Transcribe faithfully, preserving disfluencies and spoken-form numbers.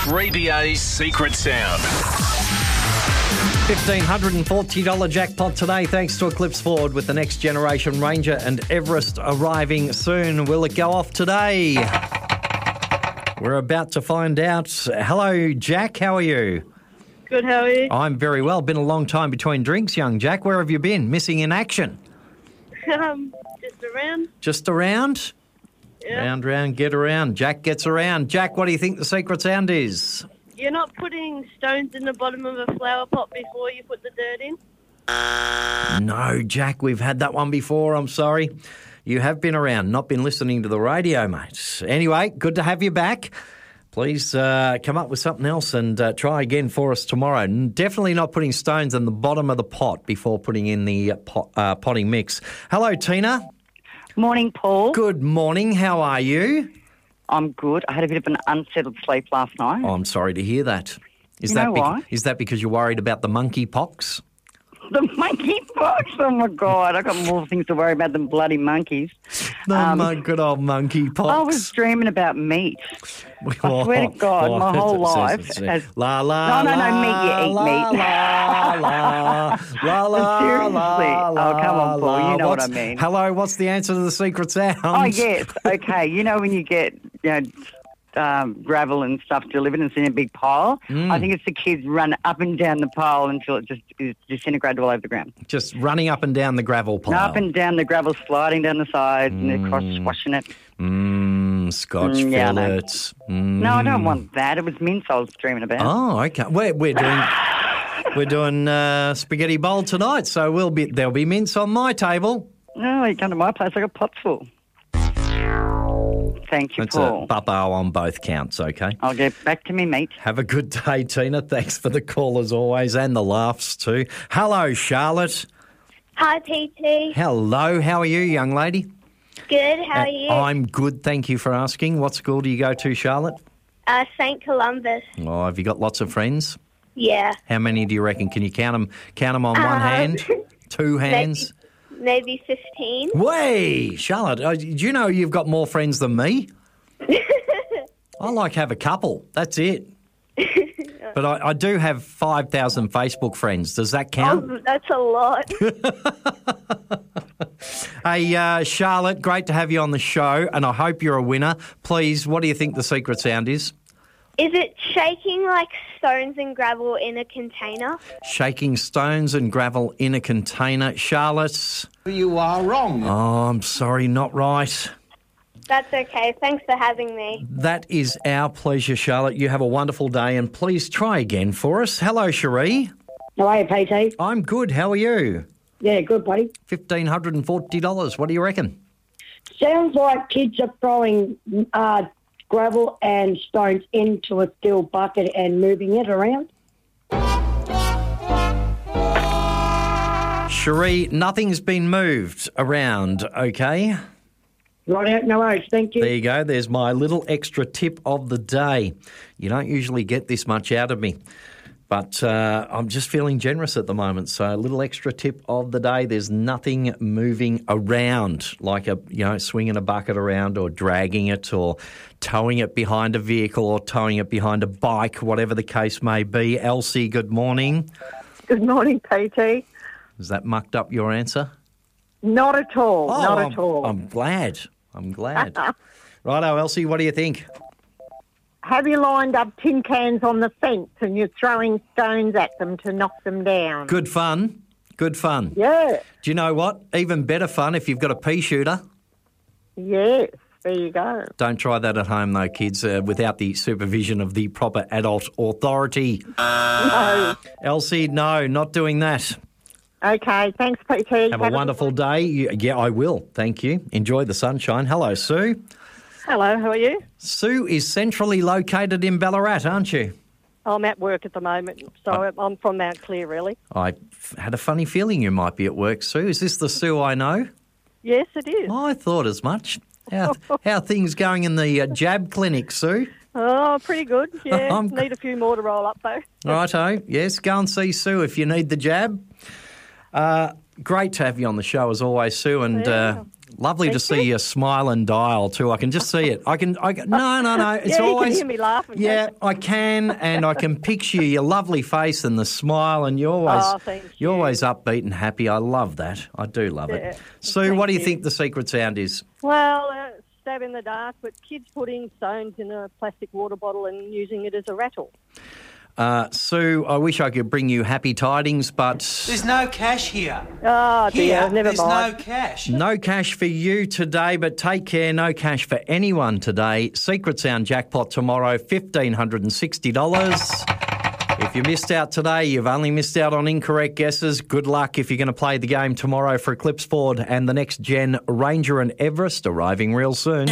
three B A's Secret Sound. one thousand five hundred forty dollars jackpot today thanks to Eclipse Ford with the next generation Ranger and Everest arriving soon. Will it go off today? We're about to find out. Hello, Jack. How are you? Good, how are you? I'm very well. Been a long time between drinks, young Jack. Where have you been? Missing in action? Um, just around. Just around? Yeah. Round, round, get around. Jack gets around. Jack, what do you think the secret sound is? You're not putting stones in the bottom of a flower pot before you put the dirt in? No, Jack, we've had that one before. I'm sorry. You have been around, not been listening to the radio, mate. Anyway, good to have you back. Please uh, come up with something else and uh, try again for us tomorrow. Definitely not putting stones in the bottom of the pot before putting in the pot, uh, potting mix. Hello, Tina. Morning, Paul. Good morning. How are you? I'm good. I had a bit of an unsettled sleep last night. Oh, I'm sorry to hear that. Is You that know why? Is that because you're worried about the monkey pox? The monkey pox, oh my God. I've got more things to worry about than bloody monkeys. The Um, mon- good old monkey pox. I was dreaming about meat. I swear to God, my whole life has... La la No, no, no, la, meat, you eat la, meat. La la la la Seriously. la, Oh, come on, Paul, la. you know what What's- I mean. Hello, what's the answer to the secret sound? Oh, yes. Okay. You know when you get, you know, um, gravel and stuff delivered and it's in a big pile? Mm. I think it's the kids run up and down the pile until it just is disintegrated all over the ground. Just running up and down the gravel pile. Up and down the gravel, sliding down the sides and across, squashing it. Mmm, Scotch Mm, yeah, no. fillets. Mm. No, I don't want that. It was mince I was dreaming about. Oh, okay. We're, we're doing we're doing uh, spaghetti bowl tonight, so we'll be there'll be mince on my table. No, you come to my place, I got pots full. Thank you, That's Paul. a bubbo on both counts, okay? I'll get back to me, mate. Have a good day, Tina. Thanks for the call as always and the laughs too. Hello, Charlotte. Hi, P T. Hello, how are you, young lady? Good, how are Uh, you? I'm good, thank you for asking. What school do you go to, Charlotte? Uh, Saint Columbus. Oh, have you got lots of friends? Yeah. How many do you reckon? Can you count them? Count them on one Um, hand, two hands. Maybe fifteen. Way, Charlotte, uh, do you know you've got more friends than me? I like have a couple. That's it. But I, I do have five thousand Facebook friends. Does that count? Oh, that's a lot. Hey, uh, Charlotte, great to have you on the show, and I hope you're a winner. Please, what do you think the secret sound is? Is it shaking like stones and gravel in a container? Shaking stones and gravel in a container. Charlotte? You are wrong. Oh, I'm sorry, not right. That's okay. Thanks for having me. That is our pleasure, Charlotte. You have a wonderful day, and please try again for us. Hello, Cherie. How are you, P T? I'm good. How are you? Yeah, good, buddy. one thousand five hundred forty dollars. What do you reckon? Sounds like kids are throwing uh, gravel and stones into a steel bucket and moving it around. Cherie, nothing's been moved around, okay? Right out, no worries. Thank you. There you go. There's my little extra tip of the day. You don't usually get this much out of me, but uh, I'm just feeling generous at the moment. So a little extra tip of the day. There's nothing moving around, like a you know swinging a bucket around or dragging it or towing it behind a vehicle or towing it behind a bike, whatever the case may be. Elsie, good morning. Good morning, P T. Has that mucked up your answer? Not at all, Oh, not I'm, at all. I'm glad. I'm glad. Righto, Elsie, what do you think? Have you lined up tin cans on the fence and you're throwing stones at them to knock them down? Good fun. Good fun. Yeah. Do you know what? Even better fun if you've got a pea shooter. Yes, there you go. Don't try that at home, though, kids, uh, without the supervision of the proper adult authority. No. Elsie, no, not doing that. Okay, thanks, P T. Have a wonderful day. You- Yeah, I will. Thank you. Enjoy the sunshine. Hello, Sue. Hello, how are you? Sue is centrally located in Ballarat, aren't you? I'm at work at the moment, so I'm from Mount Clear, really. I f- had a funny feeling you might be at work, Sue. Is this the Sue I know? Yes, it is. Oh, I thought as much. How, how are things going in the uh, jab clinic, Sue? Oh, pretty good, yeah. I'm- Need a few more to roll up, though. Righto. Yes, go and see Sue if you need the jab. Uh, great to have you on the show as always, Sue. And uh, Lovely to see your smile and dial too. I can just see it. I can. I can no, no, no. It's yeah, you always. can hear me laughing. Yeah, I can, and I can picture your lovely face and the smile, and you're always Oh, thank you're you. always upbeat and happy. I love that. I do love Yeah, it. Sue, thank what do you you. think the secret sound is? Well, uh, stab in the dark, but kids putting stones in a plastic water bottle and using it as a rattle. Uh, Sue, I wish I could bring you happy tidings, but There's no cash here. Oh, dear, Here, never there's mind. no cash. no cash for you today, but take care, no cash for anyone today. Secret Sound jackpot tomorrow, one thousand five hundred sixty dollars. If you missed out today, you've only missed out on incorrect guesses. Good luck if you're going to play the game tomorrow for Eclipse Ford and the next gen Ranger and Everest arriving real soon.